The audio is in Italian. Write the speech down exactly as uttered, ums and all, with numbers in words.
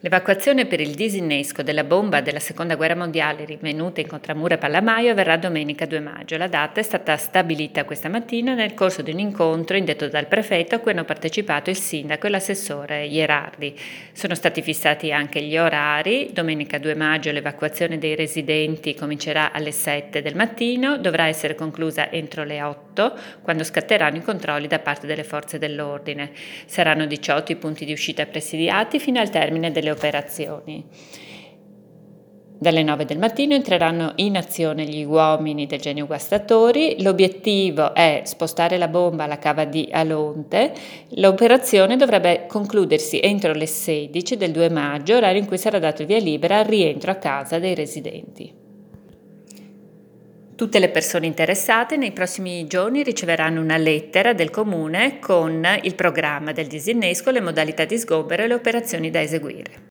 L'evacuazione per il disinnesco della bomba della Seconda Guerra Mondiale rinvenuta in Contramura e Pallamaio avverrà domenica due maggio. La data è stata stabilita questa mattina nel corso di un incontro indetto dal prefetto a cui hanno partecipato il sindaco e l'assessore Ierardi. Sono stati fissati anche gli orari. Domenica due maggio l'evacuazione dei residenti comincerà alle sette del mattino, dovrà essere conclusa entro le otto, quando scatteranno i controlli da parte delle forze dell'ordine. Saranno diciotto i punti di uscita presidiati fino al termine delle operazioni. Dalle nove del mattino entreranno in azione gli uomini del Genio Guastatori. L'obiettivo è spostare la bomba alla cava di Alonte. L'operazione dovrebbe concludersi entro le sedici del due maggio, orario in cui sarà dato il via libera al rientro a casa dei residenti. Tutte le persone interessate nei prossimi giorni riceveranno una lettera del comune con il programma del disinnesco, le modalità di sgombero e le operazioni da eseguire.